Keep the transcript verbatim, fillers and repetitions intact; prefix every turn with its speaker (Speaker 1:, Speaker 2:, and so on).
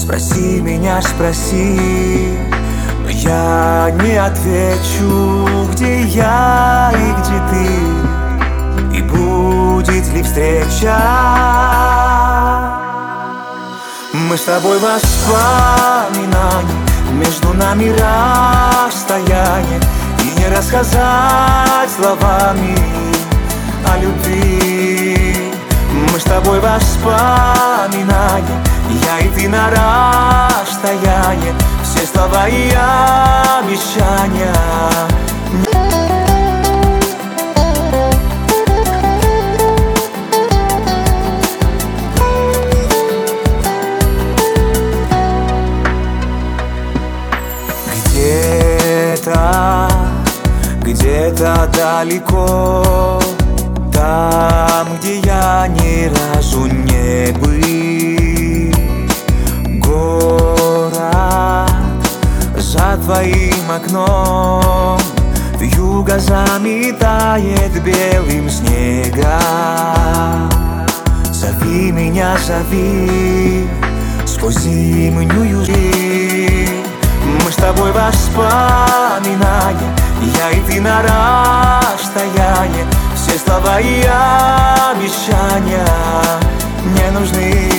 Speaker 1: Спроси меня, спроси, но я не отвечу, где я и где ты, и будет ли встреча. Мы с тобой воспоминания, между нами расстояние, и не рассказать словами о любви. Мы с тобой воспоминания, я и ты на расстоянии, все слова и обещания. Где-то, где-то далеко, там, где я ни разу не был, город за твоим окном вьюга заметает белым снегом. Зови меня, зови сквозь зимнюю жизнь. Мы с тобой воспоминания, я и ты на расстоянии, все слова и обещания не нужны.